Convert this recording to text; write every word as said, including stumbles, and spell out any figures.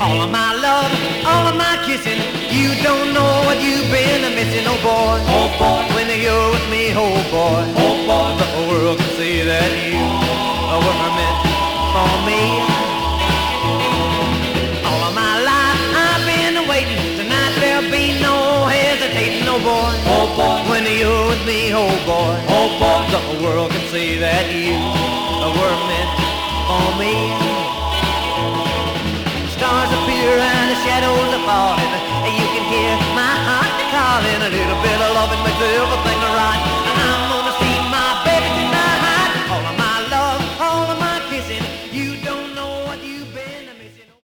All of my love, all of my kissing, you don't know what you've been missing, oh boy. Oh boy, when you're with me, oh boy. oh boy, The whole world can see that you were meant for me. All of my life I've been waiting. Tonight there'll be no hesitating, oh boy. oh boy, When you're with me, oh boy. oh boy, The whole world can see that you were meant for me. Stars appear and the shadows are falling. You can hear my heart calling. A little bit of loving makes everything right.